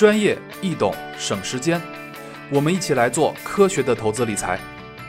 专业、易懂、省时间，我们一起来做科学的投资理财。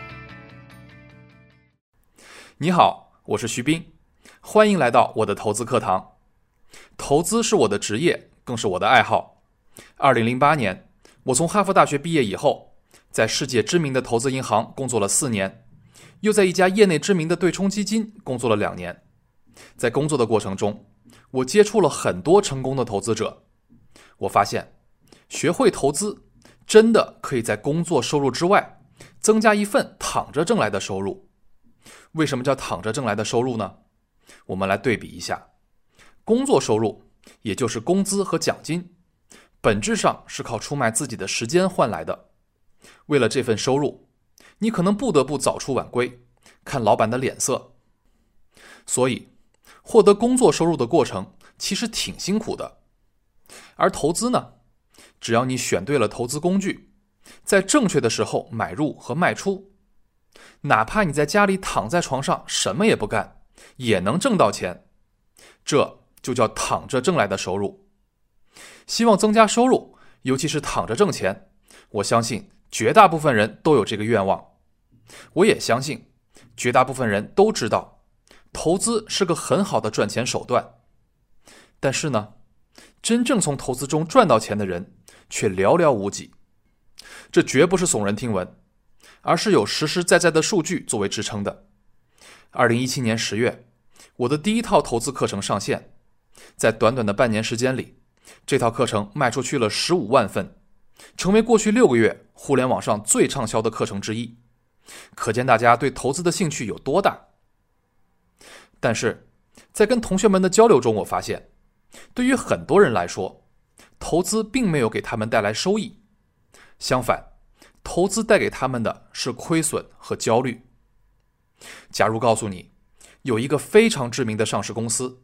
你好，我是徐斌，欢迎来到我的投资课堂。投资是我的职业，更是我的爱好。2008年，我从哈佛大学毕业以后，在世界知名的投资银行工作了4年，又在一家业内知名的对冲基金工作了2年。在工作的过程中，我接触了很多成功的投资者。我发现，学会投资真的可以在工作收入之外，增加一份躺着挣来的收入。为什么叫躺着挣来的收入呢？我们来对比一下。工作收入，也就是工资和奖金，本质上是靠出卖自己的时间换来的。为了这份收入，你可能不得不早出晚归，看老板的脸色。所以，获得工作收入的过程其实挺辛苦的。而投资呢，只要你选对了投资工具，在正确的时候买入和卖出，哪怕你在家里躺在床上什么也不干，也能挣到钱。这就叫躺着挣来的收入。希望增加收入，尤其是躺着挣钱，我相信绝大部分人都有这个愿望。我也相信绝大部分人都知道，投资是个很好的赚钱手段。但是呢，真正从投资中赚到钱的人却寥寥无几。这绝不是耸人听闻，而是有实实在在的数据作为支撑的。2017年10月，我的第一套投资课程上线，在短短的半年时间里，这套课程卖出去了15万份，成为过去6个月互联网上最畅销的课程之一。可见大家对投资的兴趣有多大。但是，在跟同学们的交流中，我发现，对于很多人来说，投资并没有给他们带来收益。相反，投资带给他们的是亏损和焦虑。假如告诉你，有一个非常知名的上市公司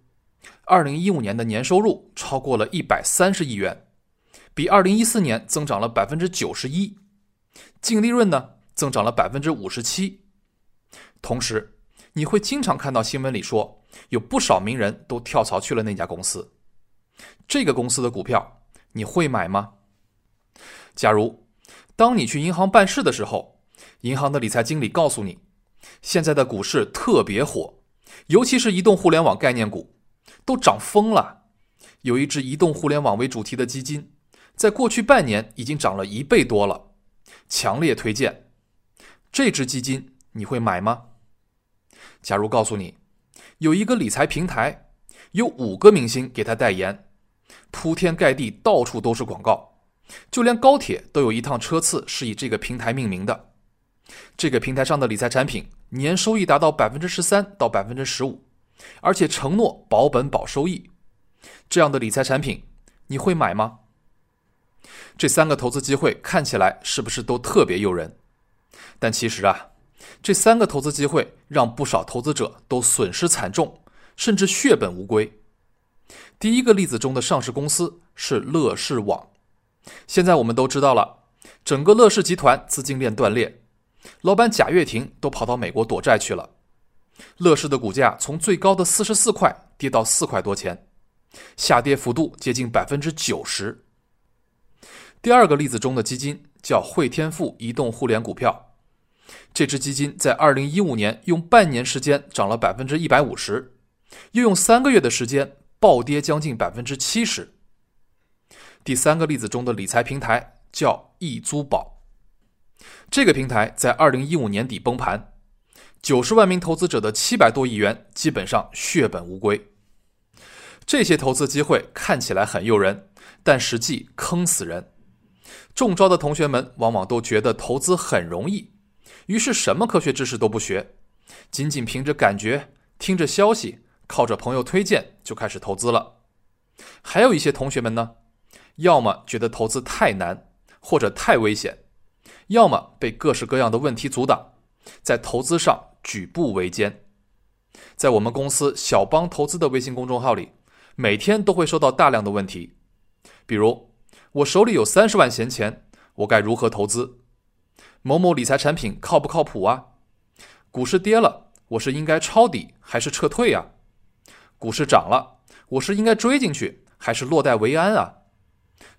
，2015年的年收入超过了130亿元，比2014年增长了 91%， 净利润呢增长了 57%。 同时，你会经常看到新闻里说，有不少名人都跳槽去了那家公司。这个公司的股票，你会买吗？假如当你去银行办事的时候，银行的理财经理告诉你，现在的股市特别火，尤其是移动互联网概念股都涨疯了。有一只移动互联网为主题的基金，在过去半年已经涨了1倍多了，强烈推荐。这只基金你会买吗？假如告诉你，有一个理财平台，有5个明星给他代言，铺天盖地，到处都是广告，就连高铁都有一趟车次是以这个平台命名的。这个平台上的理财产品年收益达到 13% 到 15%， 而且承诺保本保收益。这样的理财产品你会买吗？这3个投资机会看起来是不是都特别诱人？但其实这3个投资机会让不少投资者都损失惨重，甚至血本无归。第一个例子中的上市公司是乐视网。现在我们都知道了，整个乐视集团资金链断裂，老板贾跃亭都跑到美国躲债去了。乐视的股价从最高的44块跌到4块多钱，下跌幅度接近 90%。 第二个例子中的基金叫汇添富移动互联股票。这支基金在2015年用半年时间涨了 150%， 又用3个月的时间暴跌将近 70%。 第3个例子中的理财平台叫易租宝。这个平台在2015年底崩盘，90万名投资者的700多亿元基本上血本无归。这些投资机会看起来很诱人，但实际坑死人。中招的同学们往往都觉得投资很容易，于是什么科学知识都不学，仅仅凭着感觉，听着消息，靠着朋友推荐就开始投资了。还有一些同学们呢，要么觉得投资太难或者太危险，要么被各式各样的问题阻挡，在投资上举步维艰。在我们公司小邦投资的微信公众号里，每天都会收到大量的问题，比如我手里有30万闲钱，我该如何投资？某某理财产品靠不靠谱啊？股市跌了，我是应该抄底还是撤退啊？股市涨了，我是应该追进去还是落袋为安啊？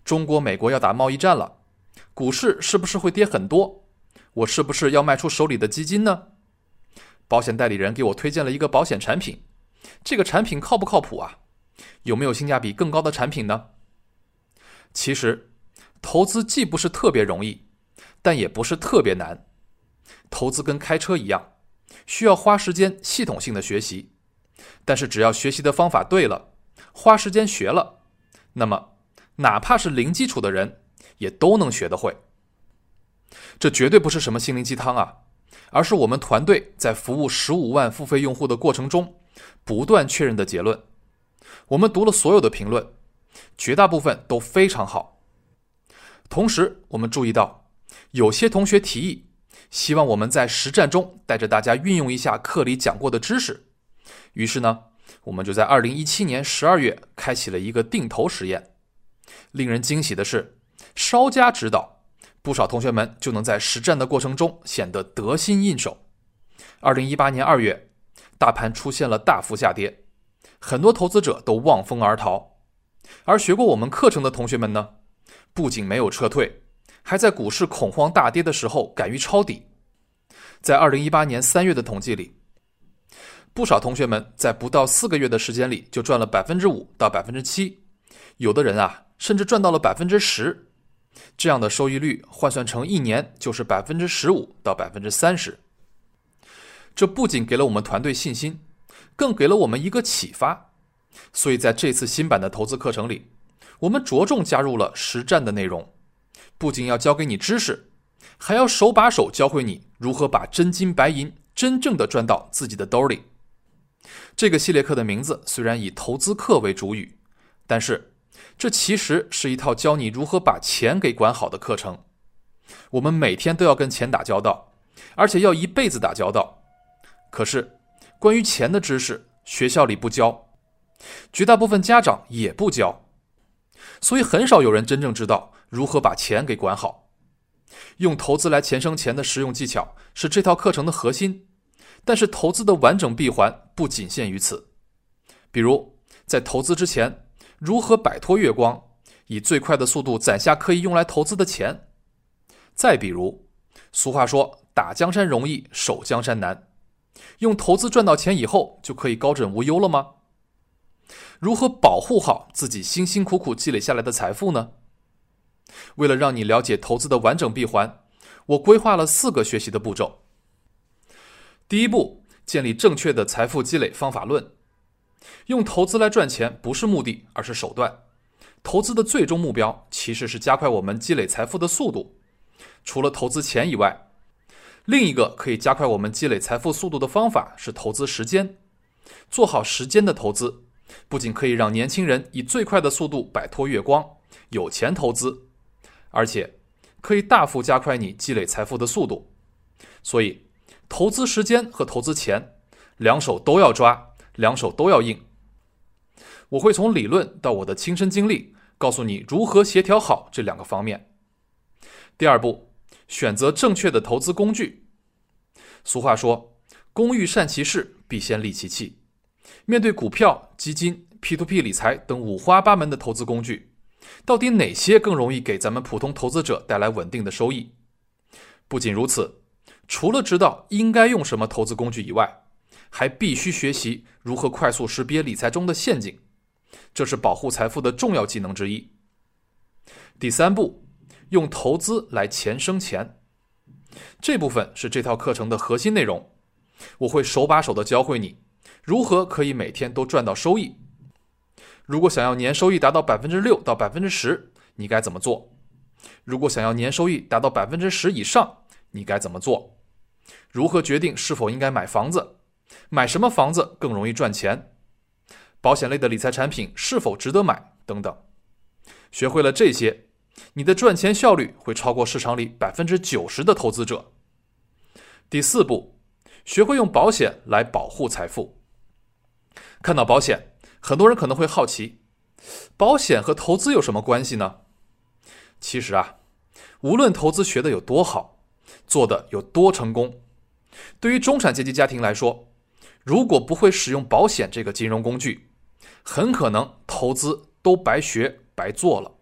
中国美国要打贸易战了，股市是不是会跌很多？我是不是要卖出手里的基金呢？保险代理人给我推荐了一个保险产品，这个产品靠不靠谱啊？有没有性价比更高的产品呢？其实投资既不是特别容易，但也不是特别难。投资跟开车一样，需要花时间系统性的学习，但是只要学习的方法对了，花时间学了，那么哪怕是零基础的人也都能学得会。这绝对不是什么心灵鸡汤啊，而是我们团队在服务15万付费用户的过程中不断确认的结论。我们读了所有的评论，绝大部分都非常好。同时我们注意到，有些同学提议希望我们在实战中带着大家运用一下课里讲过的知识。于是呢，我们就在2017年12月开启了一个定投实验。令人惊喜的是，稍加指导，不少同学们就能在实战的过程中显得得心应手。2018年2月，大盘出现了大幅下跌，很多投资者都望风而逃。而学过我们课程的同学们呢，不仅没有撤退，还在股市恐慌大跌的时候敢于抄底。在2018年3月的统计里，不少同学们在不到4个月的时间里就赚了 5% 到 7%， 有的人啊甚至赚到了 10%。这样的收益率换算成1年就是 15% 到 30%。 这不仅给了我们团队信心，更给了我们一个启发。所以在这次新版的投资课程里，我们着重加入了实战的内容，不仅要教给你知识，还要手把手教会你如何把真金白银真正的赚到自己的兜里。这个系列课的名字虽然以投资课为主语，但是这其实是一套教你如何把钱给管好的课程。我们每天都要跟钱打交道，而且要一辈子打交道。可是关于钱的知识，学校里不教，绝大部分家长也不教，所以很少有人真正知道如何把钱给管好。用投资来钱生钱的实用技巧是这套课程的核心，但是投资的完整闭环不仅限于此。比如在投资之前，如何摆脱月光，以最快的速度攒下可以用来投资的钱。再比如，俗话说打江山容易守江山难，用投资赚到钱以后就可以高枕无忧了吗？如何保护好自己辛辛苦苦积累下来的财富呢？为了让你了解投资的完整闭环，我规划了4个学习的步骤。第一步，建立正确的财富积累方法论。用投资来赚钱不是目的，而是手段。投资的最终目标其实是加快我们积累财富的速度。除了投资钱以外，另一个可以加快我们积累财富速度的方法是投资时间。做好时间的投资，不仅可以让年轻人以最快的速度摆脱月光，有钱投资，而且可以大幅加快你积累财富的速度。所以投资时间和投资钱，两手都要抓，两手都要硬。我会从理论到我的亲身经历，告诉你如何协调好这2个方面。第二步，选择正确的投资工具。俗话说，工欲善其事，必先利其器。面对股票、基金、P2P 理财等五花八门的投资工具，到底哪些更容易给咱们普通投资者带来稳定的收益？不仅如此，除了知道应该用什么投资工具以外，还必须学习如何快速识别理财中的陷阱，这是保护财富的重要技能之一。第三步，用投资来钱生钱。这部分是这套课程的核心内容，我会手把手地教会你如何可以每天都赚到收益。如果想要年收益达到 6% 到 10%， 你该怎么做？如果想要年收益达到 10% 以上，你该怎么做？如何决定是否应该买房子？买什么房子更容易赚钱？保险类的理财产品是否值得买？等等。学会了这些，你的赚钱效率会超过市场里 90% 的投资者。第四步，学会用保险来保护财富。看到保险，很多人可能会好奇，保险和投资有什么关系呢？其实啊，无论投资学得有多好，做得有多成功，对于中产阶级家庭来说，如果不会使用保险这个金融工具，很可能投资都白学白做了。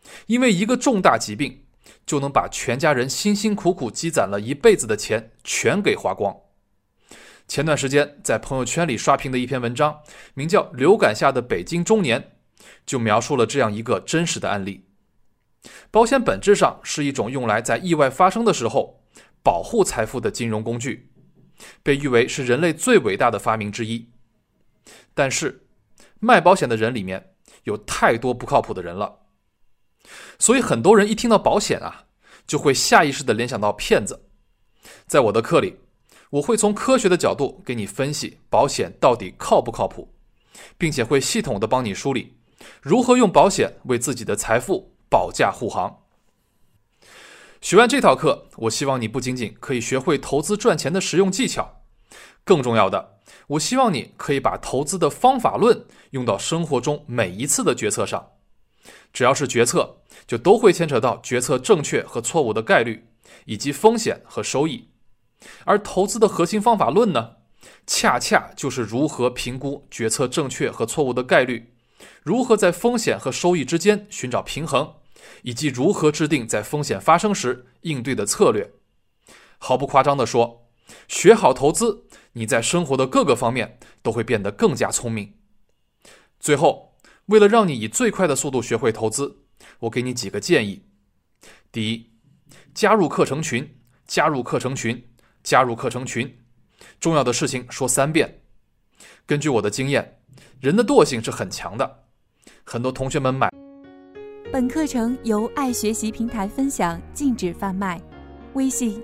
因为一个重大疾病就能把全家人辛辛苦苦积攒了一辈子的钱全给花光。前段时间在朋友圈里刷屏的一篇文章，名叫《流感下的北京中年》，就描述了这样一个真实的案例。保险本质上是一种用来在意外发生的时候保护财富的金融工具，被誉为是人类最伟大的发明之一。但是卖保险的人里面有太多不靠谱的人了，所以很多人一听到保险就会下意识地联想到骗子。在我的课里，我会从科学的角度给你分析保险到底靠不靠谱，并且会系统地帮你梳理如何用保险为自己的财富保驾护航。学完这套课，我希望你不仅仅可以学会投资赚钱的实用技巧，更重要的，我希望你可以把投资的方法论用到生活中每一次的决策上。只要是决策，就都会牵扯到决策正确和错误的概率，以及风险和收益。而投资的核心方法论呢，恰恰就是如何评估决策正确和错误的概率，如何在风险和收益之间寻找平衡，以及如何制定在风险发生时应对的策略。毫不夸张地说，学好投资，你在生活的各个方面都会变得更加聪明。最后，为了让你以最快的速度学会投资，我给你几个建议。第一，加入课程群，加入课程群，加入课程群。重要的事情说3遍。根据我的经验，人的惰性是很强的，很多同学们买。 本课程由爱学习平台分享，禁止贩卖。微信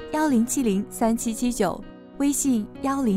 10703779，微信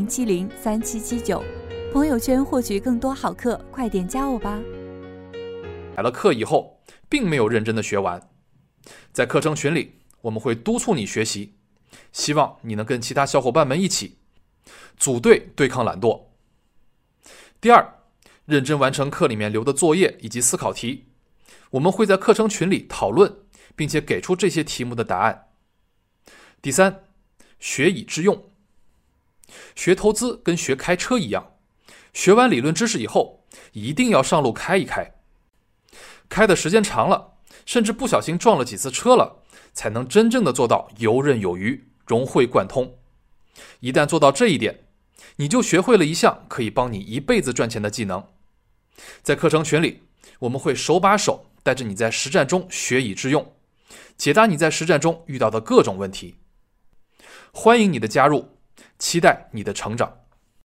10703779。朋友圈获取更多好课，快点加我吧。 买了课以后，并没有认真的学完。在课程群里，我们会督促你学习，希望你能跟其他小伙伴们一起组队对抗懒惰。第二，认真完成课里面留的作业以及思考题，我们会在课程群里讨论，并且给出这些题目的答案。第三，学以致用。学投资跟学开车一样，学完理论知识以后，一定要上路开一开。开的时间长了，甚至不小心撞了几次车了，才能真正的做到游刃有余，融会贯通。一旦做到这一点，你就学会了一项可以帮你一辈子赚钱的技能。在课程群里，我们会手把手带着你在实战中学以致用，解答你在实战中遇到的各种问题。欢迎你的加入，期待你的成长。